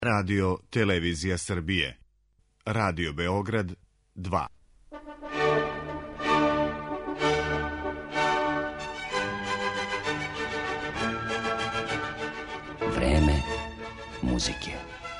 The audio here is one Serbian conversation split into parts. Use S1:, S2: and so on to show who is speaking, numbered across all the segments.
S1: Radio Televizija Srbije. Radio Beograd 2.
S2: Vreme muzike.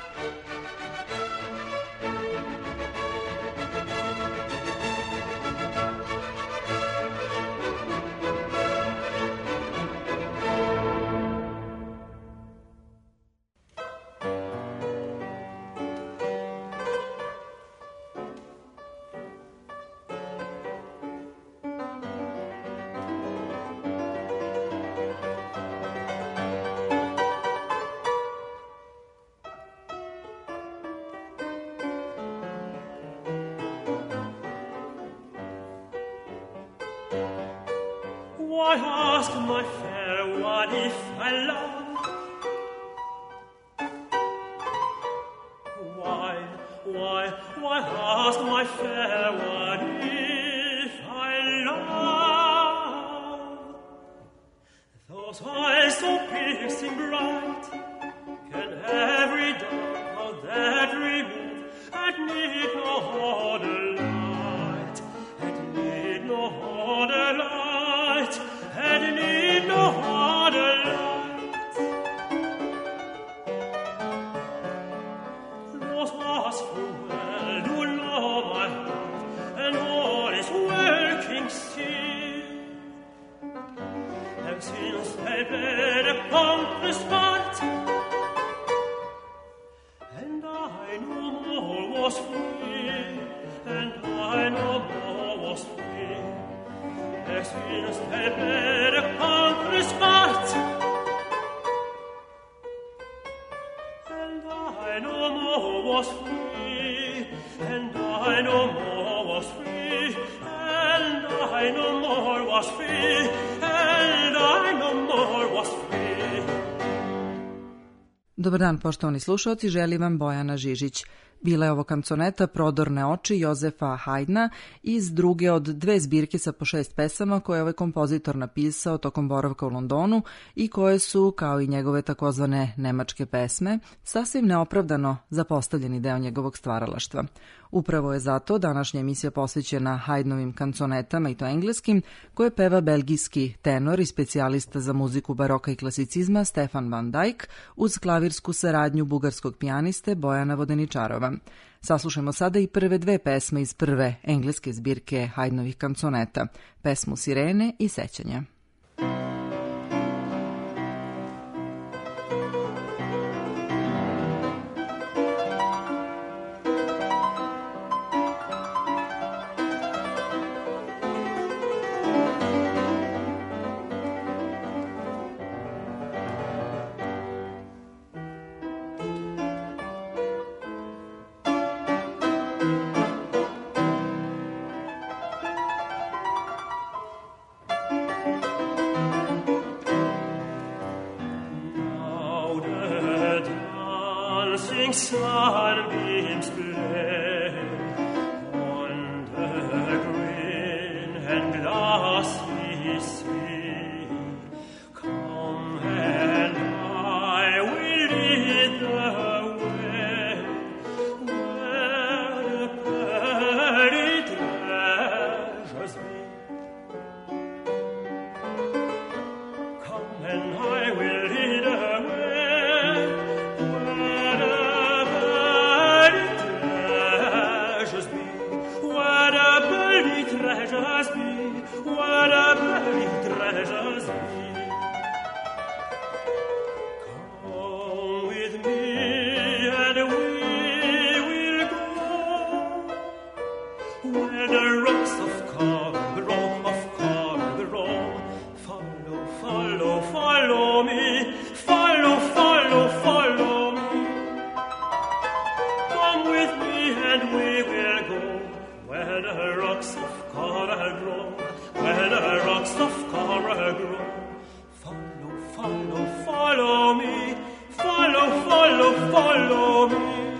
S3: Why ask, my fair one, if I love? Why ask, my fair one, if I love? Those eyes so piercing bright, can every dark of that remove, and need no other light, and need no other light, and need no other light. Those eyes full well do know my heart, and all is working still. And since they bear upon the spot, and I no more was free, and I no more was free. Since they bear upon the spot, and I no more was free, and I no more was free, and I no more was free, and I no more was free.
S4: Dobar dan, poštovani slušalci, želi vam Bojana Žižić. Bila je ovo kanconeta Prodorne oči Jozefa Haydna iz druge od dve zbirke sa po 6 pesama koje je ovaj kompozitor napisao tokom boravka u Londonu i koje su, kao i njegove takozvane nemačke pesme, sasvim neopravdano zapostavljeni deo njegovog stvaralaštva. Upravo je zato današnja emisija posvećena Haydnovim kanconetama, i to engleskim, koje peva belgijski tenor i specijalista za muziku baroka i klasicizma Stefan van Dijk uz klavirsku saradnju bugarskog pijaniste Bojana Vodeničarova. Saslušajmo sada i prve dve pesme iz prve engleske zbirke Haydnovih kanconeta, pesmu Sirene i Sećanja. Sunbeams play on the green and glassy sea. Come and I will lead the way where the pearly treasures be. Come and I will lead the way. What a buried treasures be. Come with me and we will go where the rocks of coral grow. Follow, follow, follow me. Follow, follow, follow me. Come with me and we will go where the rocks of coral grow. Where the rocks of coral grow. Follow, follow, follow me. Follow, follow, follow me.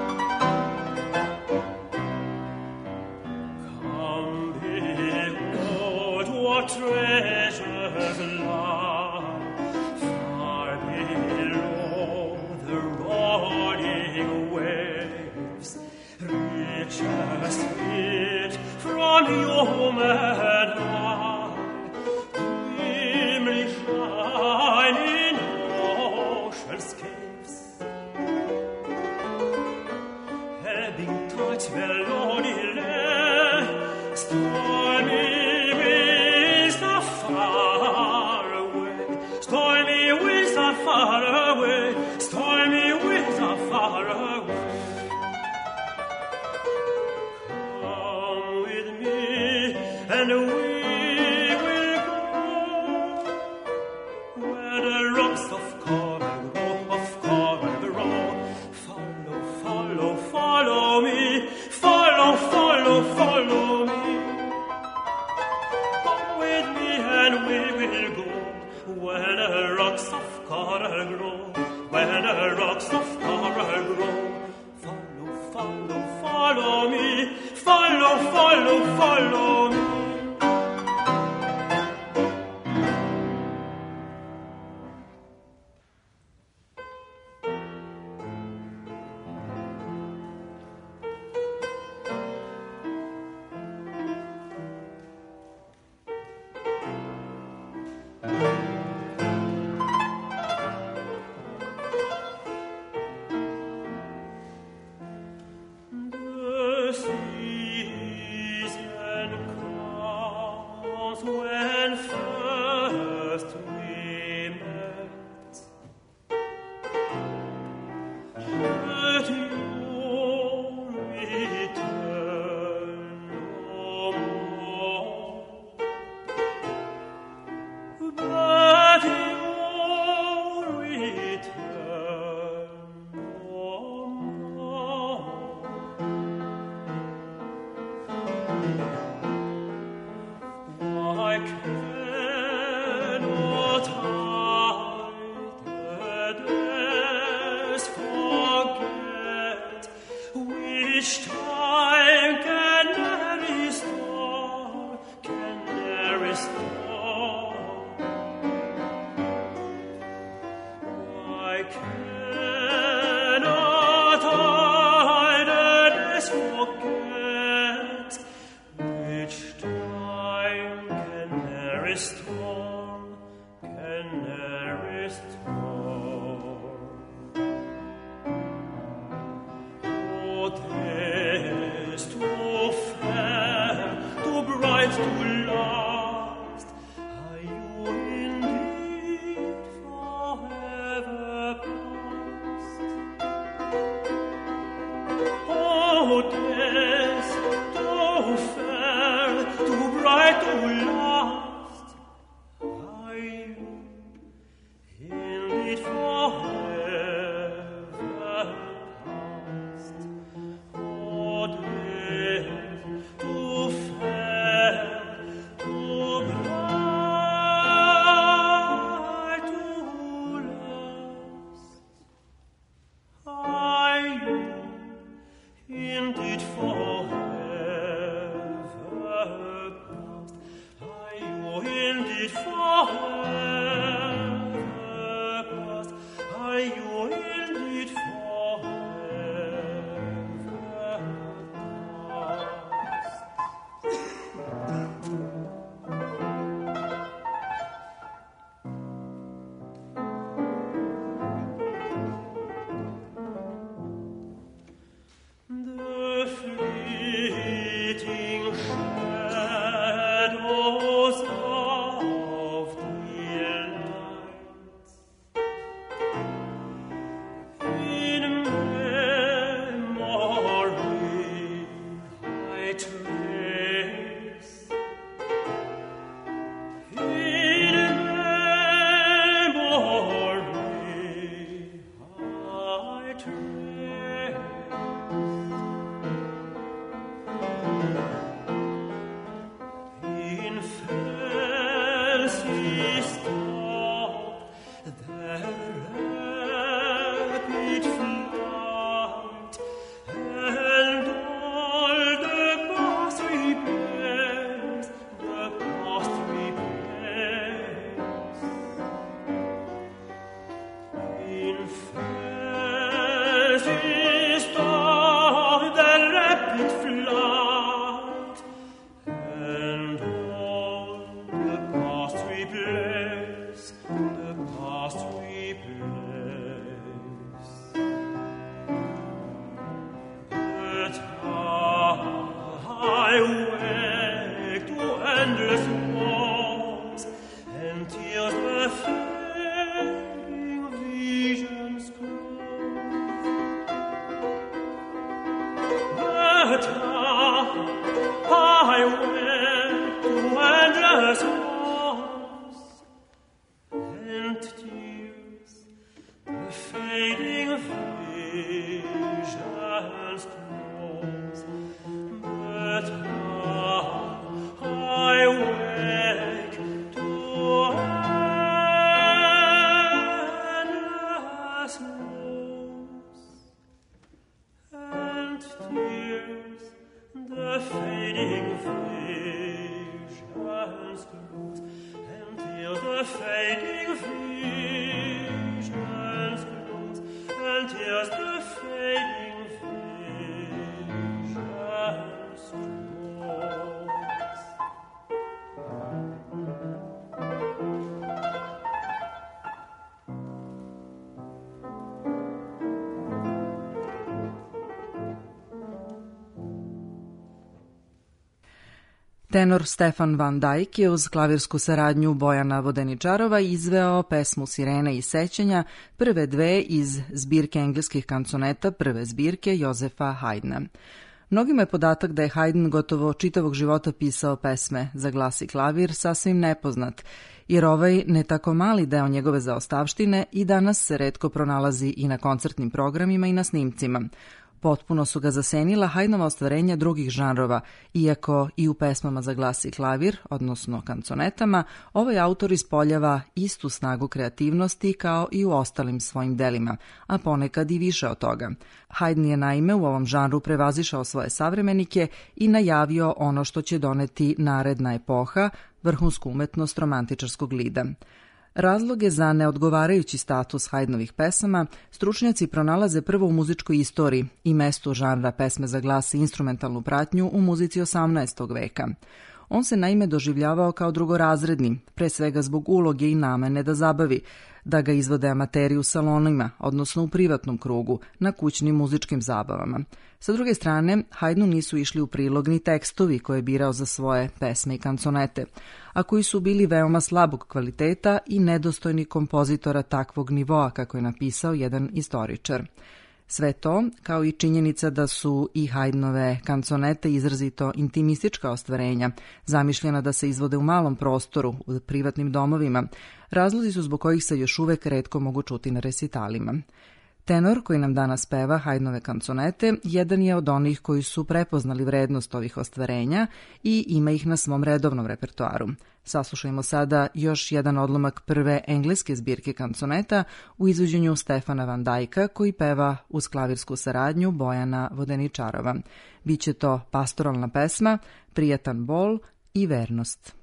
S4: Come behold what treasures lie far below the rolling
S3: swelling waves, richest sweet from human eye, dimly shining ocean's caves, ebbing tight melody lay, stormy winds are far away, stormy winds are far away, stormy winds are far away. Come with me, and we will go where the rocks of coral grow. Follow, follow, follow me, follow, follow, follow me. Come with me, and we will go where the rocks of coral grow, where the rocks of coral grow. Follow, follow, follow me, follow, follow, follow me. The season comes when first we met, but you'll return no more. But you'll return no more. I cannot hide the days forget, which time can restore, can restore. I cannot hide the days forget, which time can restore, can restore. Oh, days too fair, too bright to last, are you indeed forever past? Oh, days too fair, too bright to last, are you indeed forever past? Oh, days too fair,
S4: Tenor Stefan Van Dijk je uz klavirsku saradnju Bojana Vodeničarova izveo pesmu Sirene i sećanja, prve dve iz zbirke engleskih kanconeta prve zbirke Jozefa Haydna. Mnogima je podatak da je Haydn gotovo čitavog života pisao pesme za glas i klavir sasvim nepoznat, jer ovaj ne tako mali deo njegove zaostavštine i danas se retko pronalazi i na koncertnim programima i na snimcima. Potpuno su ga zasenila Haydnova ostvarenja drugih žanrova, iako i u pesmama za glas i klavir, odnosno kanconetama, ovaj autor ispoljava istu snagu kreativnosti kao i u ostalim svojim delima, a ponekad i više od toga. Haydn je naime u ovom žanru prevazišao svoje savremenike i najavio ono što će doneti naredna epoha, vrhunsku umetnost romantičarskog lida. Razloge za neodgovarajući status Haydnovih pesama stručnjaci pronalaze prvo u muzičkoj istoriji i mestu žanra pesme za glas i instrumentalnu pratnju u muzici 18. veka. On se naime doživljavao kao drugorazredni, pre svega zbog uloge i namene da zabavi, da ga izvode amateri u salonima, odnosno u privatnom krugu, na kućnim muzičkim zabavama. Sa druge strane, Haydnu nisu išli u prilog ni tekstovi koje je birao za svoje pesme i kanconete, a koji su bili veoma slabog kvaliteta i nedostojni kompozitora takvog nivoa, kako je napisao jedan istoričar. Sve to, kao i činjenica da su i Haydnove kanconete izrazito intimistička ostvarenja, zamišljena da se izvode u malom prostoru, u privatnim domovima, razlozi su zbog kojih se još uvek retko mogu čuti na recitalima. Tenor koji nam danas peva Haydnove kanconete jedan je od onih koji su prepoznali vrednost ovih ostvarenja i ima ih na svom redovnom repertoaru. Saslušajmo sada još jedan odlomak prve engleske zbirke kanconeta u izvođenju Stefana Van Dijka koji peva uz klavirsku saradnju Bojana Vodeničarova. Biće to pastoralna pesma, prijatan bol i vernost.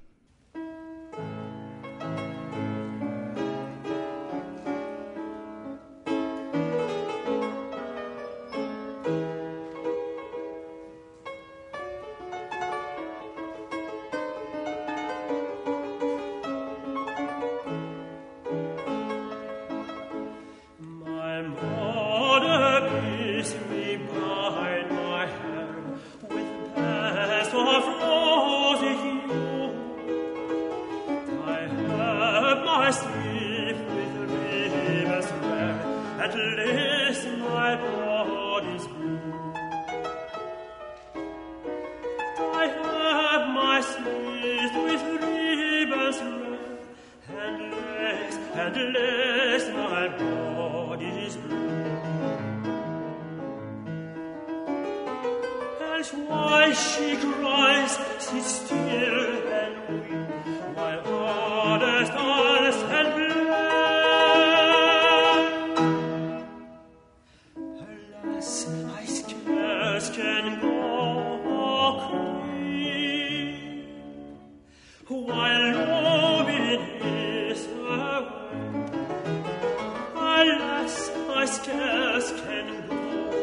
S3: Why she cries, sit still and weep, while others dance and play. Alas, I scarce can go clean, while loving is away. Alas, I scarce can go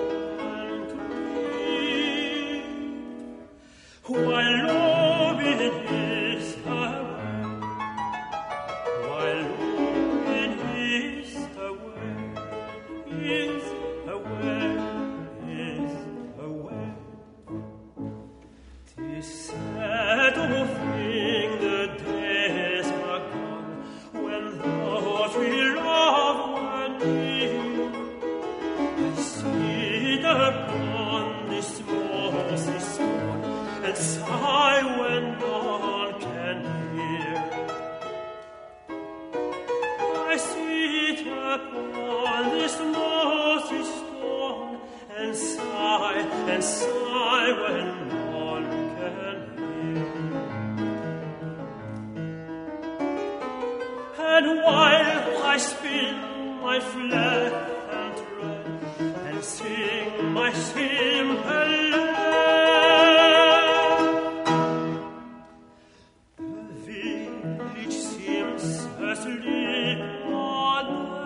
S3: while loving is away, while loving is away, is away, is away. 'Tis sad to think the days are gone when those we love were near. I sit upon this most and sigh when none can hear. And while I spin my flag and tread and sing my simple lay, the village seems asleep on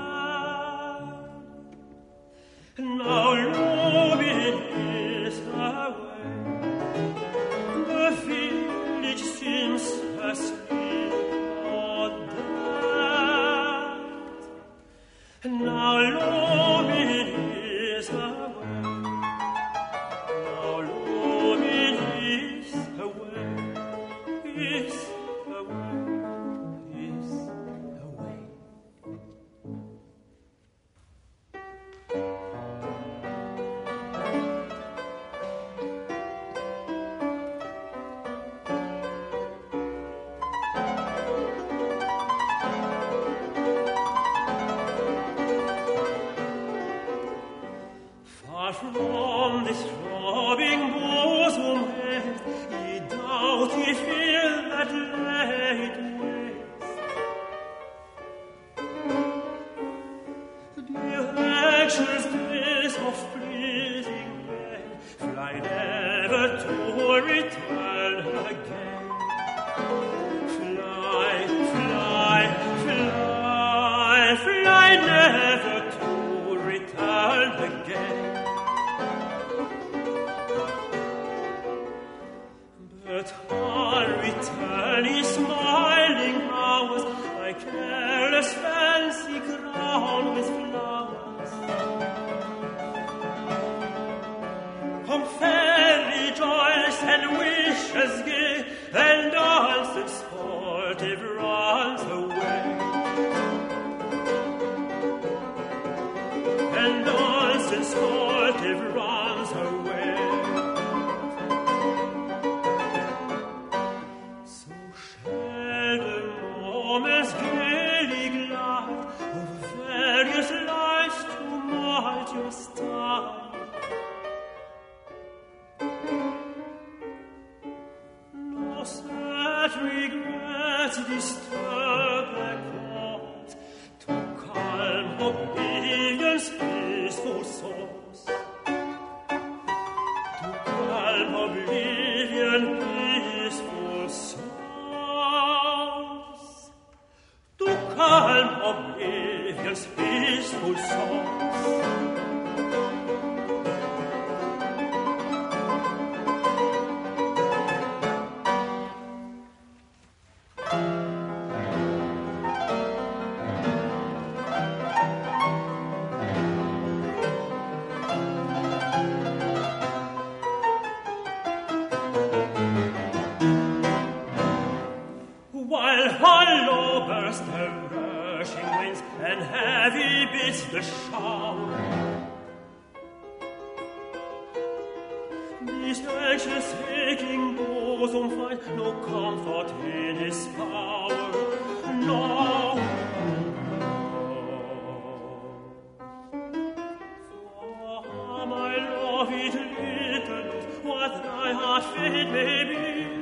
S3: there. Now Lubin is away, the village seems asleep on there. Now Lubin is away, now Lubin is away, is away, is away. Far from this throbbing bosom head, ye doubt ye feel that laid waste. The anxious days of pleasing men fly never to return again. Fly, fly, fly, fly never to return again. But on returning smiling hours, my careless fancy crowned with flowers. Come fairy joys and wishes gay, and dance and sportive runs away. And dance and sportive runs away. So shall the moments gaily glide over various life's tumultuous tide. No sad regrets disturb their cause, to calm oblivion's peaceful source. To calm oblivion peaceful source. To calm oblivion's peaceful source. While hollow burst the rushing winds and heavy beats the shower, this anxious aching bosom find no comfort in his power. No, for my love it little knows what thy heart fate may be.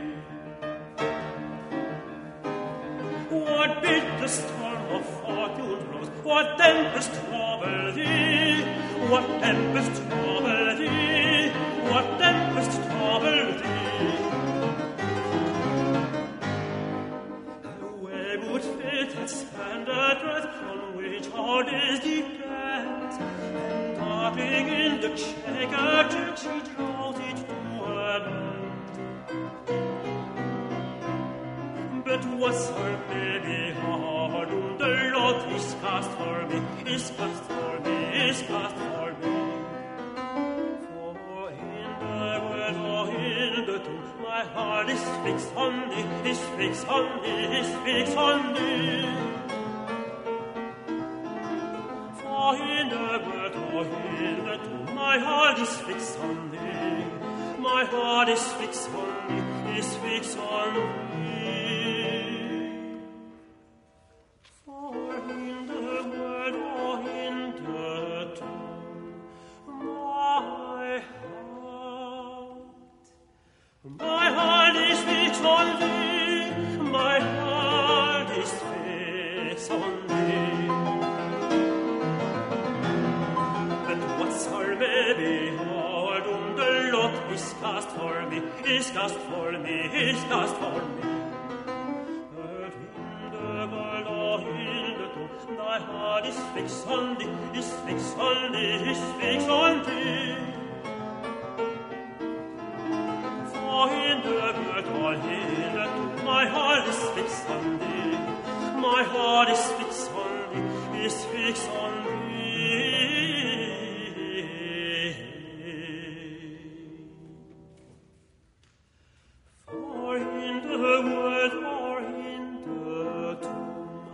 S3: What bitter storm of fortune blows? What tempest trouble thee? What tempest trouble thee? What tempest trouble thee? The wayward fate hath spanned a thread on which our days depend, and darting in the checkered church she draws it to an end. But what's her baby hard, and the lot is cast for me, is cast for me, is cast for me. For in the world or in the tomb, my heart is fixed on thee, is fixed on thee, is fixed on thee. For in the world or in the tomb, my heart is fixed on thee, my heart is fixed on thee, is fixed on thee. In the world or in the tomb, my ist cast for me, is cast for me, is cast for me. Thy heart is fixed on thee, is fixed on thee, is fixed on thee. For in the world all hitherto, my heart is fixed on thee, my heart is fixed on thee, is fixed on thee. For in the world or in the tomb,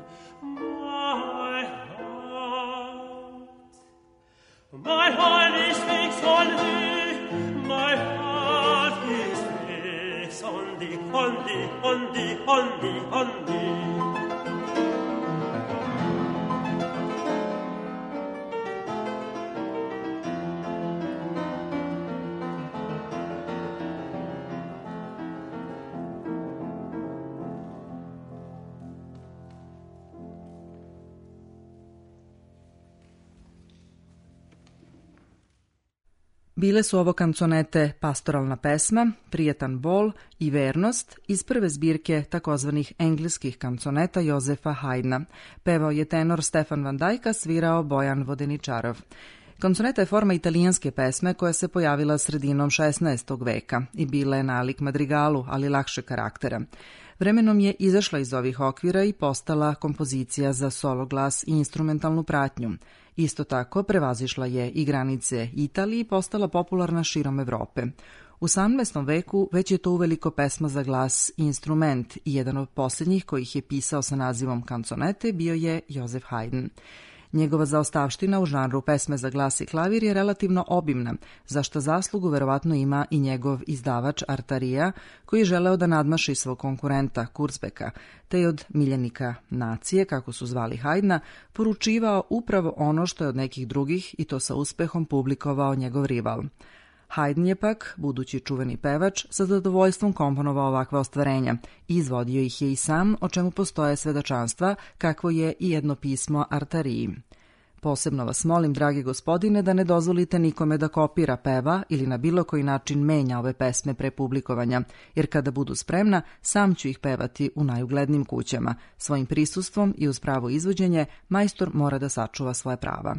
S3: my heart is fixed on thee, my heart is fixed on thee, on thee, on thee, on thee, on thee.
S4: Bile su ovo kanconete Pastoralna pesma, Prijetan bol i Vernost iz prve zbirke takozvanih engleskih kanconeta Jozefa Haydna. Pevao je tenor Stefan Van Dijk, svirao Bojan Vodeničarov. Kanconeta je forma italijanske pesme koja se pojavila sredinom 16. veka i bila je nalik madrigalu, ali lakše karaktera. Vremenom je izašla iz ovih okvira i postala kompozicija za solo glas i instrumentalnu pratnju. Isto tako prevazišla je i granice Italije i postala popularna širom Evrope. U 18. veku već je to uveliko pesma za glas i instrument i jedan od posljednjih kojih je pisao sa nazivom kanconete bio je Josef Haydn. Njegova zaostavština u žanru pesme za glas i klavir je relativno obimna, za što zaslugu verovatno ima i njegov izdavač Artaria, koji je želeo da nadmaši svog konkurenta Kurzbeka, te je od miljenika nacije, kako su zvali Haydna, poručivao upravo ono što je od nekih drugih i to sa uspehom publikovao njegov rival. Haydn je pak, budući čuveni pevač, sa zadovoljstvom komponovao ovakva ostvarenja i izvodio ih je i sam, o čemu postoje svedočanstva, kakvo je i jedno pismo Artariji. Posebno vas molim, dragi gospodine, da ne dozvolite nikome da kopira, peva ili na bilo koji način menja ove pesme pre publikovanja, jer kada budu spremna, sam ću ih pevati u najuglednim kućama. Svojim prisustvom i uz pravo izvođenje, majstor mora da sačuva svoje prava.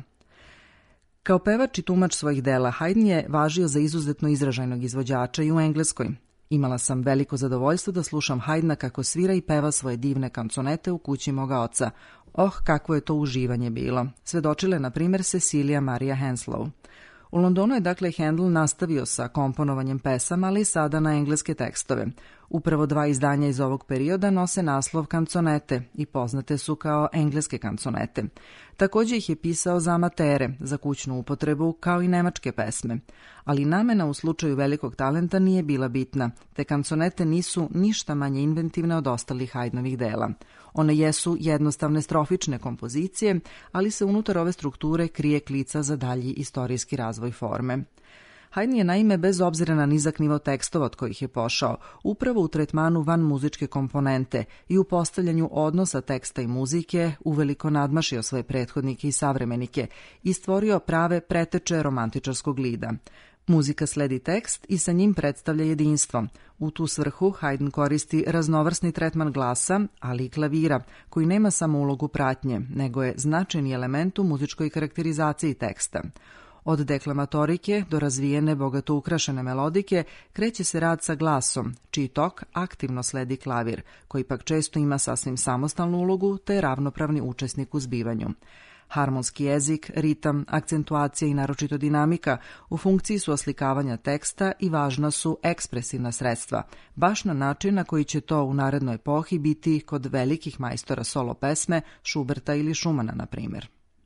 S4: Kao pevač i tumač svojih dela, Haydn je važio za izuzetno izražajnog izvođača i u Engleskoj. Imala sam veliko zadovoljstvo da slušam Haydna kako svira i peva svoje divne kanconete u kući moga oca. Kakvo je to uživanje bilo. Svedočila je, na primjer, Cecilia Maria Henslow. U Londonu je dakle Handel nastavio sa komponovanjem pesama, ali sada na engleske tekstove. Upravo 2 izdanja iz ovog perioda nose naslov kanconete i poznate su kao engleske kanconete. Također ih je pisao za amatere, za kućnu upotrebu, kao i nemačke pesme. Ali namena u slučaju velikog talenta nije bila bitna, te kanconete nisu ništa manje inventivne od ostalih Haydnovih dela. One jesu jednostavne strofične kompozicije, ali se unutar ove strukture krije klica za dalji istorijski razvoj forme. Haydn je naime, bez obzira na nizak nivo tekstova od kojih je pošao, upravo u tretmanu van muzičke komponente i u postavljanju odnosa teksta i muzike uveliko nadmašio svoje prethodnike i savremenike i stvorio prave preteče romantičarskog lida. Muzika sledi tekst i sa njim predstavlja jedinstvo. U tu svrhu Haydn koristi raznovrsni tretman glasa, ali i klavira, koji nema samo ulogu pratnje, nego je značajni element u muzičkoj karakterizaciji teksta. Od deklamatorike do razvijene, bogato ukrašene melodike kreće se rad sa glasom, čiji tok aktivno sledi klavir, koji pak često ima sasvim samostalnu ulogu te je ravnopravni učesnik u zbivanju. Harmonski jezik, ritam, akcentuacija i naročito dinamika u funkciji su oslikavanja teksta i važna su ekspresivna sredstva, baš na način na koji će to u narednoj epohi biti kod velikih majstora solo pesme, Schuberta ili Schumana, na primjer.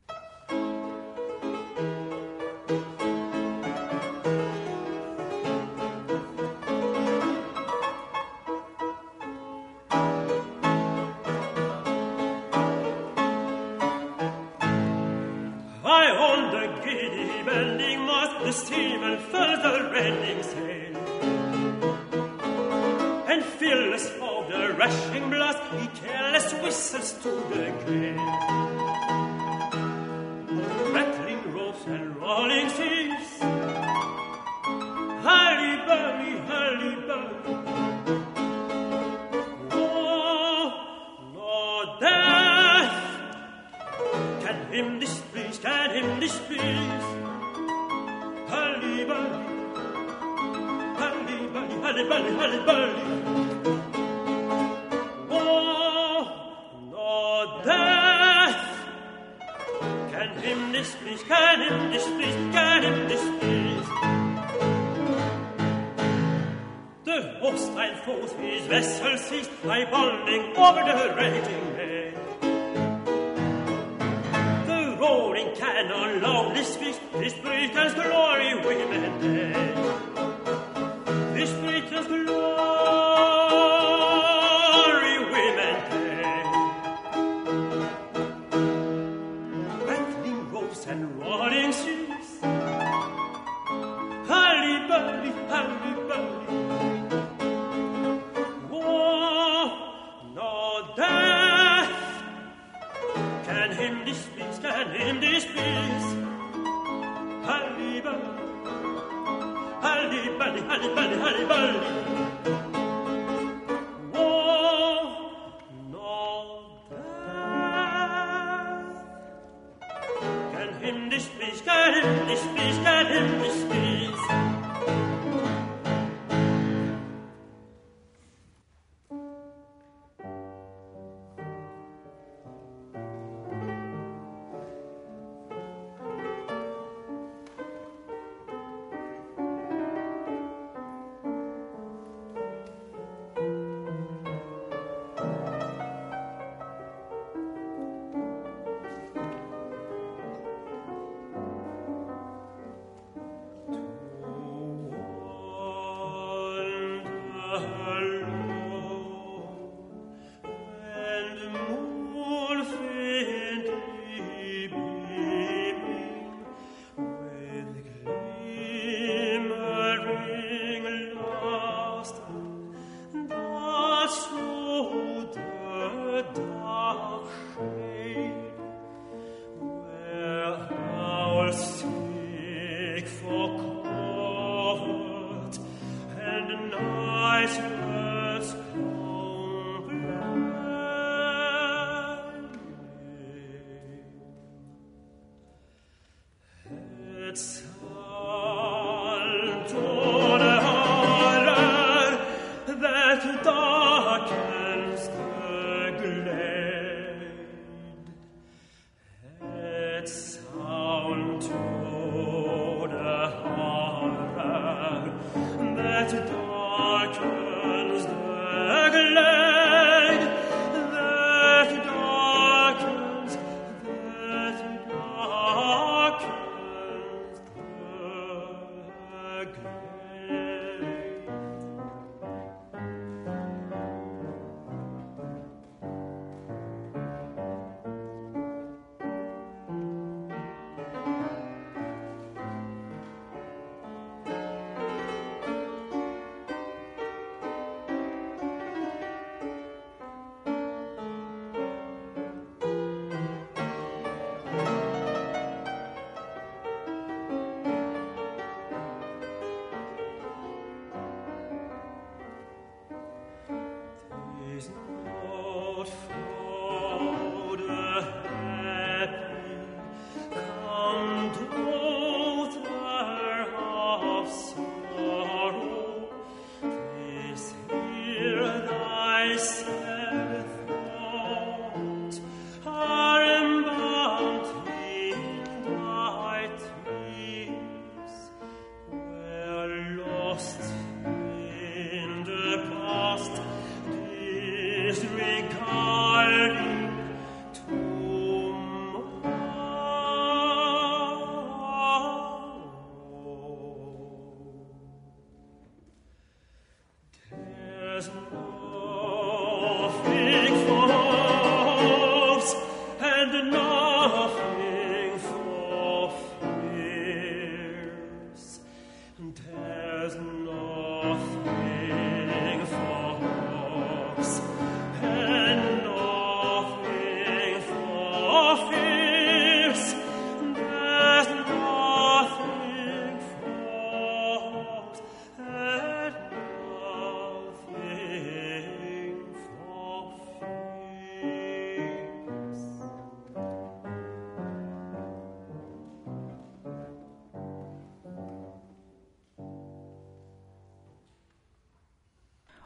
S3: Rushing blast, he careless whistles to the gale. Rattling ropes and rolling seas, hurry Halle-Berry, Halle-Berry. Oh, no death can him displease, can him displease. Halle-Berry, Halle-Berry, Halle-Berry, Halle-Berry. Oh, no death can him displease, can him displease, can him displease. The hostile foes his vessel seized, high bounding over the raging bay. The roaring cannon loudly speaks, this Britain's glory women day. This Britain's glory women day. Rattling ropes and roaring seas, Halle-Berry, Halle-Berry. Oh, no death can him displease, can him displease. Halle-Berry, Halle-Berry, Halle-Berry, Halle-Berry. Oh, no death can him displease, can him displease, can him displease. There's nothing for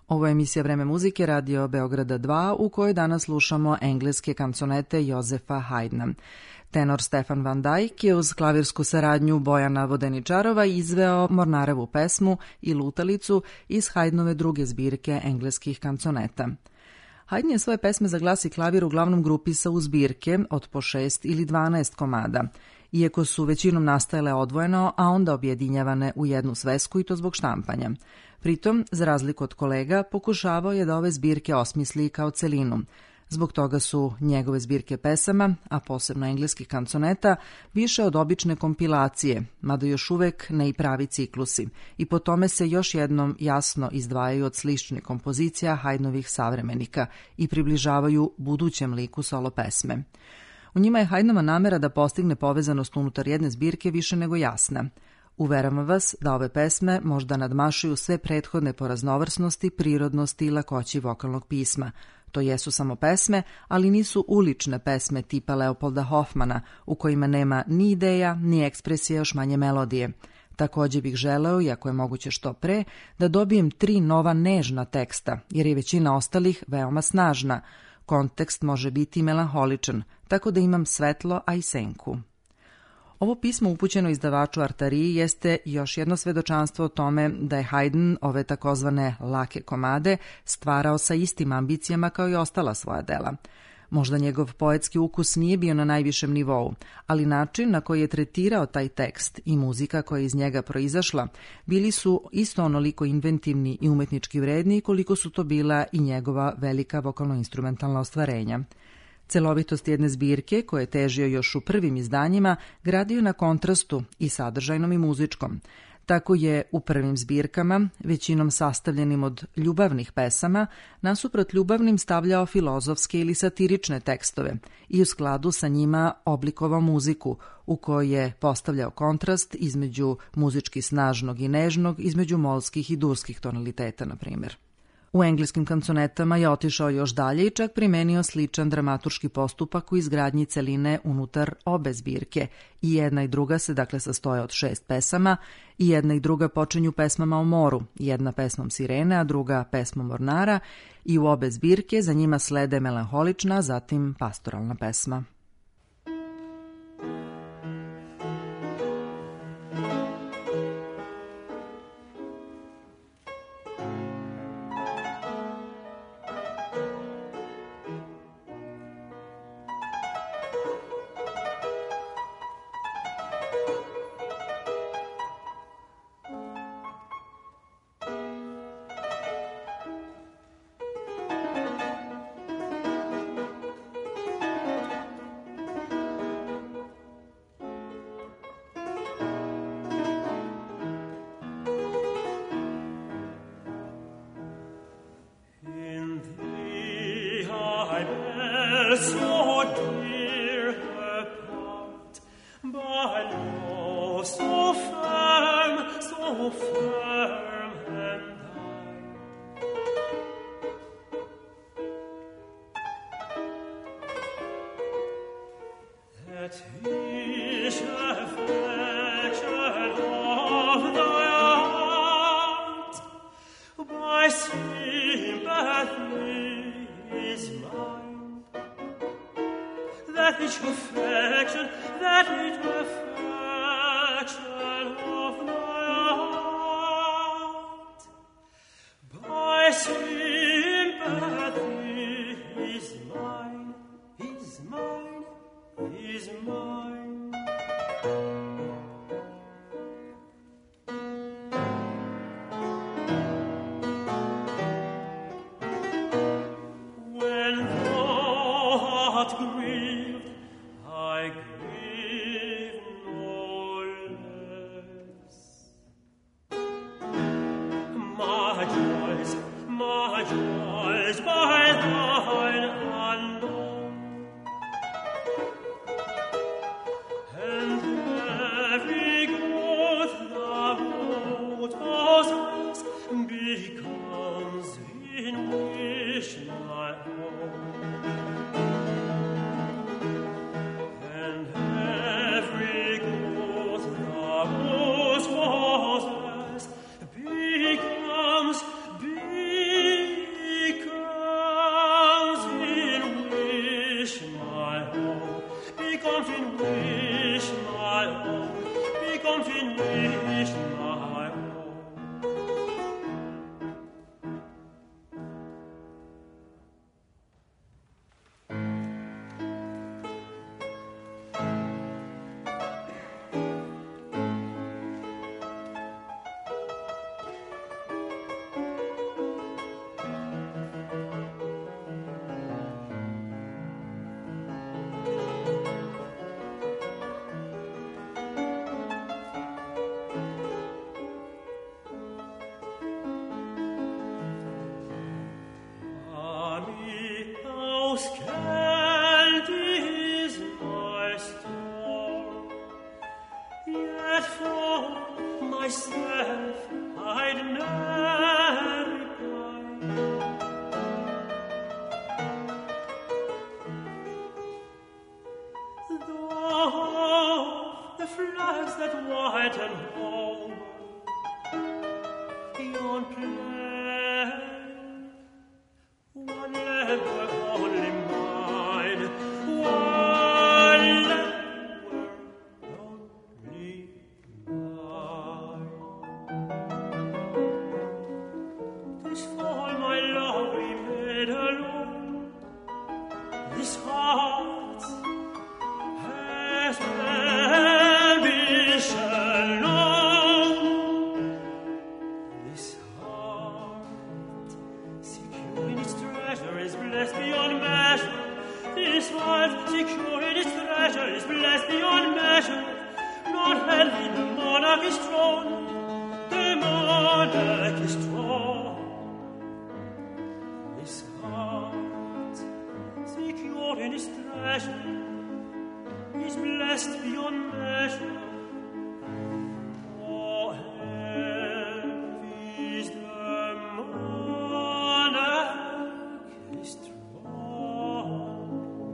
S4: Ovo je emisija Vreme muzike Radio Beograda 2 u kojoj danas slušamo engleske kanconete Jozefa Haydna. Tenor Stefan Van Dyke je uz klavirsku saradnju Bojana Vodeničarova izveo Mornarevu pesmu i Lutalicu iz Haydnove druge zbirke engleskih kanconeta. Haydn je svoje pesme za glas i klavir uglavnom grupisao u zbirke od po 6 ili 12 komada, iako su većinom nastajale odvojeno, a onda objedinjavane u jednu svesku i to zbog štampanja. Pritom, za razliku od kolega, pokušavao je da ove zbirke osmisli kao celinu. Zbog toga su njegove zbirke pesama, a posebno engleskih kanconeta, više od obične kompilacije, mada još uvek ne i pravi ciklusi, i po tome se još jednom jasno izdvajaju od sličnih kompozicija Haydnovih savremenika i približavaju budućem liku solo pesme. U njima je Haydnova namera da postigne povezanost unutar jedne zbirke više nego jasna. Uveravam vas da ove pesme možda nadmašuju sve prethodne po raznovrsnosti, prirodnosti i lakoći vokalnog pisma. To jesu samo pesme, ali nisu ulične pesme tipa Leopolda Hofmana, u kojima nema ni ideja, ni ekspresije, još manje melodije. Također bih želeo, iako je moguće što pre, da dobijem 3 nova nežna teksta, jer je većina ostalih veoma snažna. Kontekst može biti melanholičan, tako da imam svetlo, a i senku. Ovo pismo upućeno izdavaču Artariji jeste još jedno svedočanstvo o tome da je Haydn ove takozvane lake komade stvarao sa istim ambicijama kao i ostala svoja dela. Možda njegov poetski ukus nije bio na najvišem nivou, ali način na koji je tretirao taj tekst i muzika koja je iz njega proizašla bili su isto onoliko inventivni i umetnički vredni koliko su to bila i njegova velika vokalno-instrumentalna ostvarenja. Celovitost jedne zbirke, koje je težio još u prvim izdanjima, gradio na kontrastu i sadržajnom i muzičkom. Tako je u prvim zbirkama, većinom sastavljenim od ljubavnih pesama, nasuprot ljubavnim stavljao filozofske ili satirične tekstove i u skladu sa njima oblikovao muziku, u kojoj je postavljao kontrast između muzički snažnog i nežnog, između molskih i durskih tonaliteta, na primjer. U engleskim kanconetama je otišao još dalje i čak primenio sličan dramaturški postupak u izgradnji celine unutar obe zbirke. I jedna i druga se dakle sastoje od 6 pesama i jedna i druga počinju pesmama o moru, jedna pesmom Sirene, a druga pesmom Mornara, i u obe zbirke za njima slede melanholična, zatim pastoralna pesma.
S3: So dear her part, by love so firm and high. That is affection of thy heart, by sympathy is mine. That is affection of my heart. By sympathy is mine, is mine, is mine. When thou art grieved, I grieve no less. My joys by thine unknown, and every growth thou possess becomes in wish my own. Becomes myself, I'd never reply. Though the flags that whiten over yon plain, one leg were only mine, one leg were only mine. This fall my love remained alone, this heart has ambition known, this heart secure in its treasure is blessed beyond measure, this heart secure in its treasure is blessed beyond measure, not held in the monarch's throne, the monarch's throne. This heart secure in its treasure is blessed beyond measure. Oh, heavy is the monarch's throne.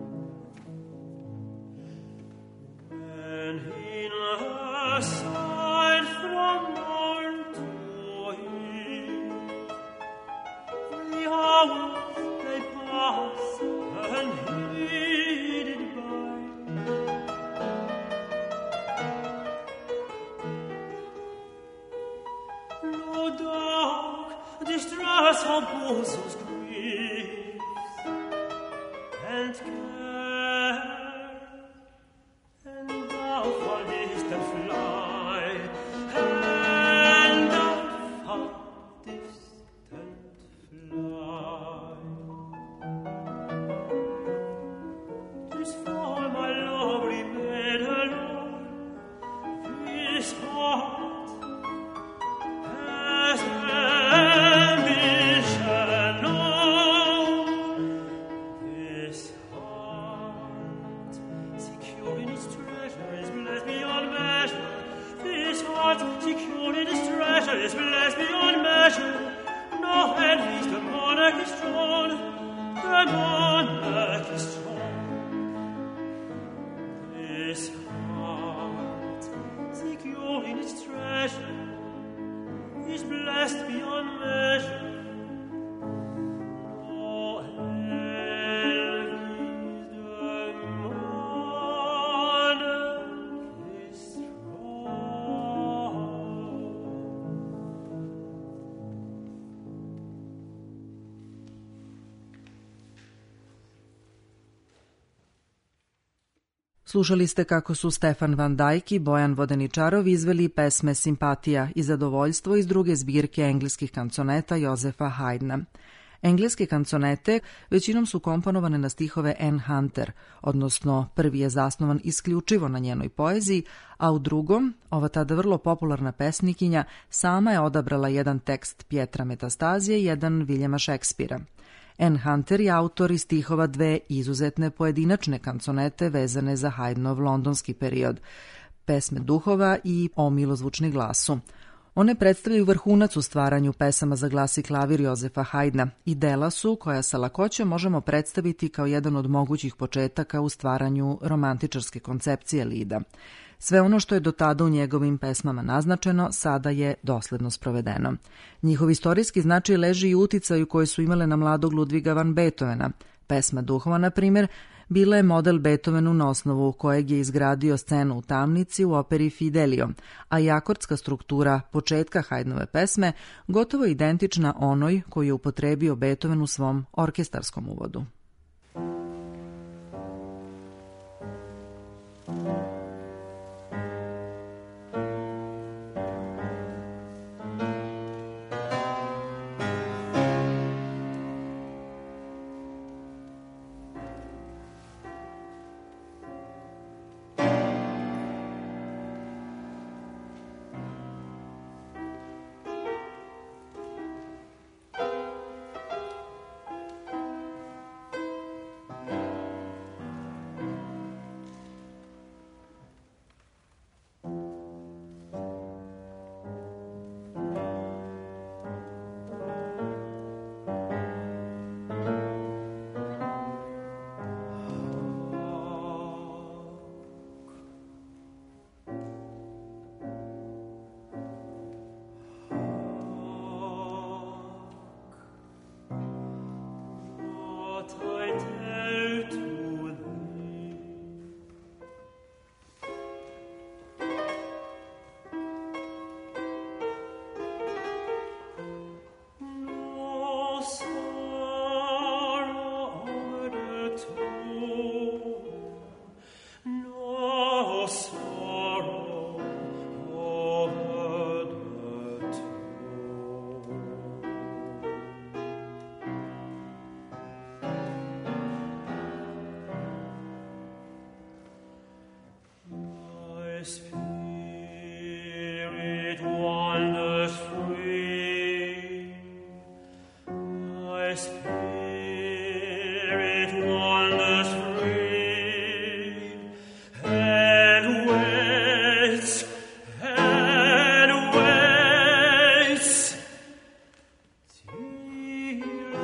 S3: When in a sign from morn to eve, the hours they pass unheeded by. No dark distress of bosoms griefs and care, and thou far distant fly, and thou far distant fly. 'Tis for my love remained alone, this heart has ambition known, this heart secure in its treasure is blessed beyond measure, this heart secure in its treasure is blessed beyond measure, no hand reach the monarch's throne, the monarch's throne. This heart secure in its treasure is blessed beyond measure. Oh, heavy is the monarch's throne.
S4: Slušali ste kako su Stefan Van Dijk i Bojan Vodeničarov izveli pesme Simpatija i Zadovoljstvo iz druge zbirke engleskih kanconeta Josefa Haydna. Engleske kanconete većinom su komponovane na stihove Anne Hunter, odnosno prvi je zasnovan isključivo na njenoj poeziji, a u drugom, ova tada vrlo popularna pesnikinja sama je odabrala jedan tekst Pietra Metastazije i jedan Viljema Šekspira. Anne Hunter je autor i stihova dve izuzetne pojedinačne kanconete vezane za Haydnov londonski period, Pesme duhova i O milozvučni glasu. One predstavljaju vrhunac u stvaranju pesama za glas i klavir Josefa Haydna i dela su koja sa lakoćom možemo predstaviti kao jedan od mogućih početaka u stvaranju romantičarske koncepcije lida. Sve ono što je do tada u njegovim pesmama naznačeno, sada je dosledno sprovedeno. Njihov istorijski značaj leži i u uticaju koje su imale na mladog Ludviga van Beethovena. Pesma duhova, na primjer, bila je model Beethovenu na osnovu kojeg je izgradio scenu u Tamnici u operi Fidelio, a i akordska struktura početka Haydnove pesme gotovo je identična onoj koju je upotrebio Beethoven u svom orkestarskom uvodu.
S3: Spirit wanders free. My spirit wanders free and waits till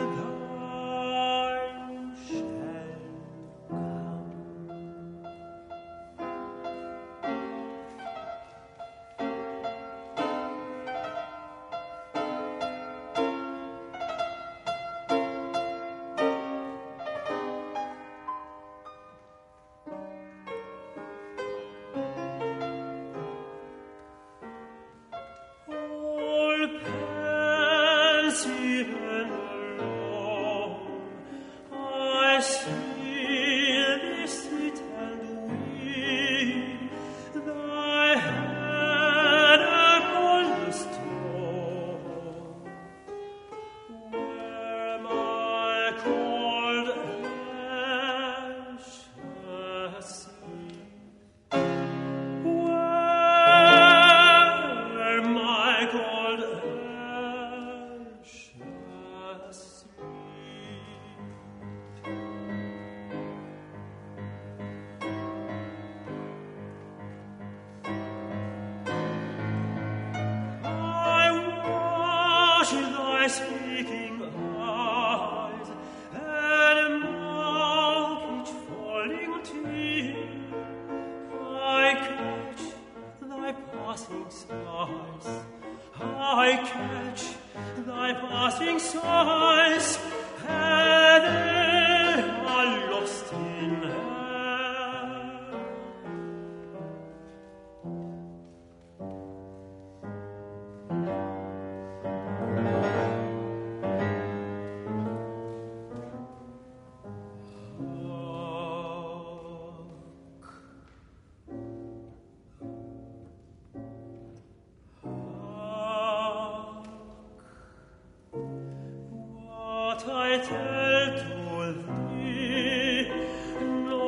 S3: thine shall come. All pensive and alone, I see thee sit and weep, thy head upon the stone, where my cold ashes sleep. Where my cold ashes sleep. I watch thy speaking eyes and mark each falling tear. I catch thy passing sighs. I catch thy passing sighs, and they are lost in air. What I tell to thee, no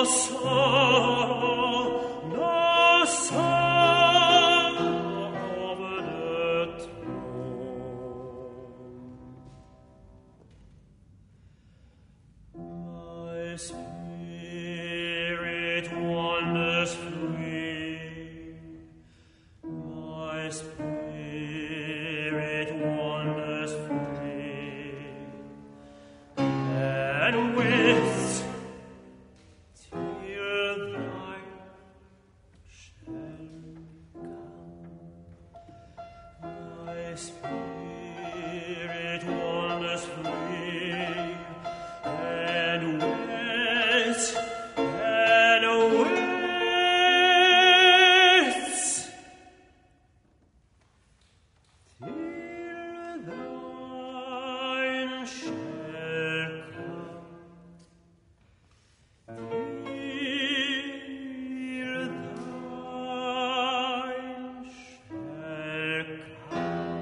S3: sorrow over the tomb. My spirit wanders free. My spirit wanders free and waits till thine shall come. My spirit wanders free and waits till thine shall come. Till thine shall come.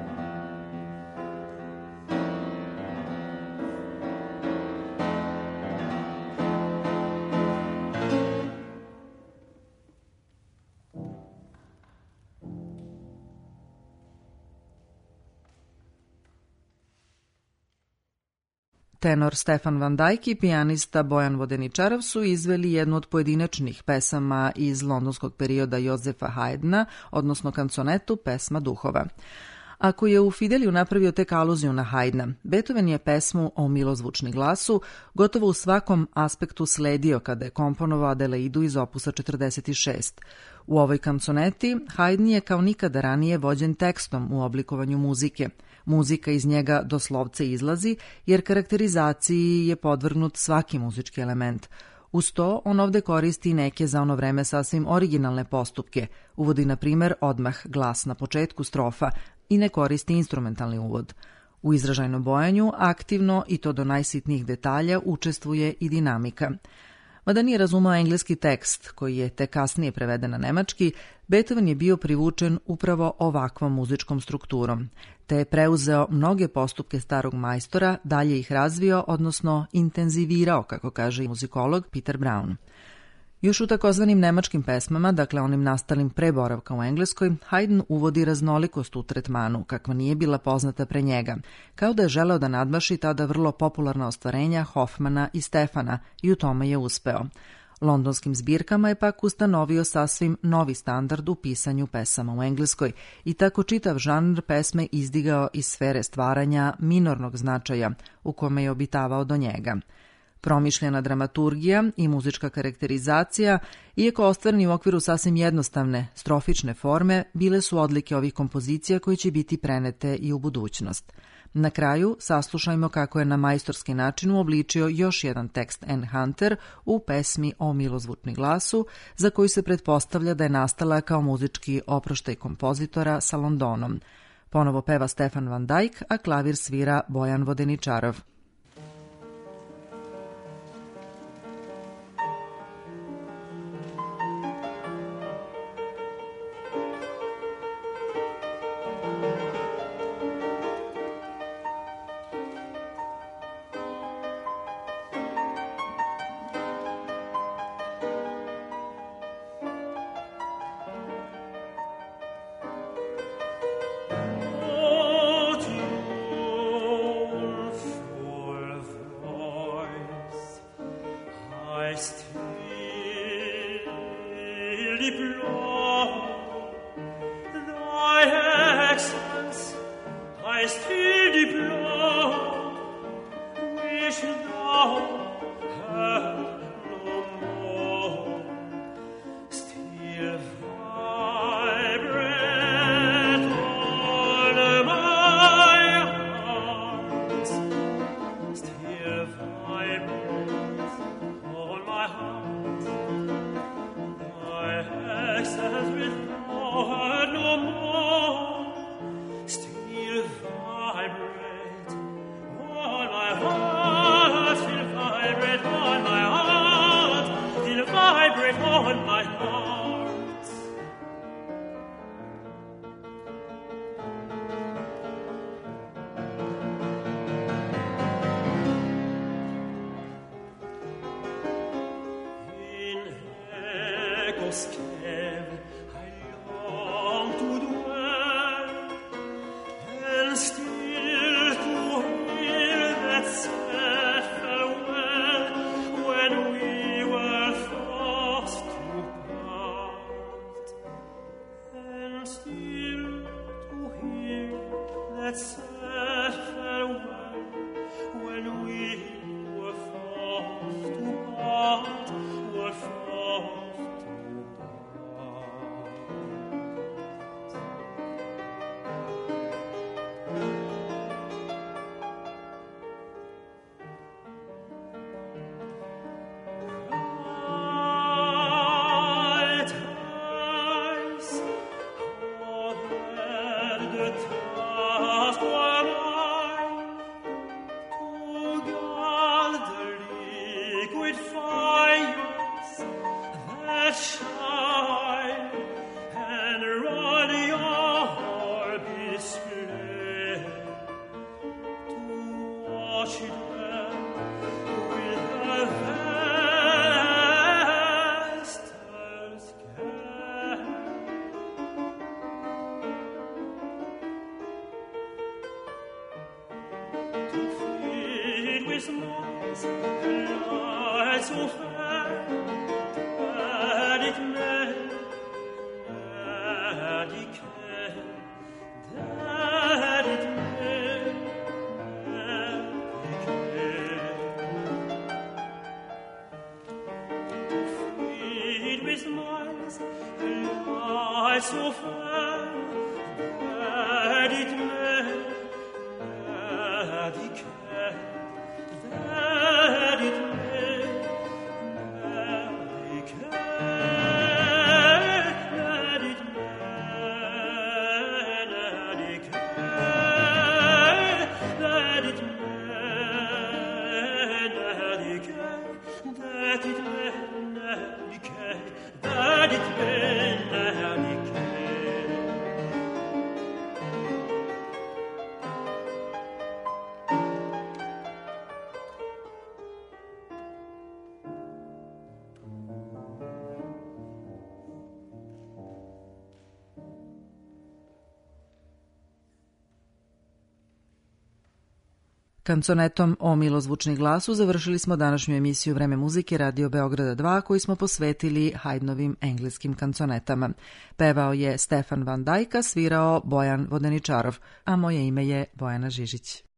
S4: Tenor Stefan Van Dijk i pijanista Bojan Vodeničarov su izveli jednu od pojedinačnih pesama iz londonskog perioda Jozefa Haydna, odnosno kanconetu Pesma duhova. Ako je u Fideliju napravio tek aluziju na Haydna, Beethoven je pesmu o milozvučni glasu gotovo u svakom aspektu sledio kada je komponovao Adelaidu iz opusa 46. U ovoj kanconeti Haydn je kao nikada ranije vođen tekstom u oblikovanju muzike. Muzika iz njega doslovce izlazi, jer karakterizaciji je podvrgnut svaki muzički element. Uz to, on ovde koristi neke za ono vreme sasvim originalne postupke. Uvodi, na primer, odmah glas na početku strofa i ne koristi instrumentalni uvod. U izražajnom bojanju aktivno, i to do najsitnijih detalja, učestvuje i dinamika. Mada nije razumao engleski tekst, koji je tek kasnije preveden na nemački, Beethoven je bio privučen upravo ovakvom muzičkom strukturom, te je preuzeo mnoge postupke starog majstora, dalje ih razvio, odnosno intenzivirao, kako kaže i muzikolog Peter Brown. Još u takozvanim nemačkim pesmama, dakle onim nastalim pre boravka u Engleskoj, Haydn uvodi raznolikost u tretmanu, kakva nije bila poznata pre njega, kao da je želeo da nadmaši tada vrlo popularna ostvarenja Hofmana i Stefana, i u tome je uspeo. Londonskim zbirkama je pak ustanovio sasvim novi standard u pisanju pesama u Engleskoj i tako čitav žanr pesme izdigao iz sfere stvaranja minornog značaja u kome je obitavao do njega. Promišljena dramaturgija i muzička karakterizacija, iako ostvareni u okviru sasvim jednostavne, strofične forme, bile su odlike ovih kompozicija koje će biti prenete i u budućnost. Na kraju saslušajmo kako je na majstorski način uobličio još jedan tekst Anne Hunter u pesmi O milozvučni glasu, za koju se pretpostavlja da je nastala kao muzički oproštaj kompozitora sa Londonom. Ponovo peva Stefan Van Dijk, a klavir svira Bojan Vodeničarov. Kanconetom O milozvučni glasu završili smo današnju emisiju Vreme muzike Radio Beograda 2 koju smo posvetili Haydnovim engleskim kanconetama. Pevao je Stefan Van Dijk, svirao Bojan Vodeničarov, a moje ime je Bojana Žižić.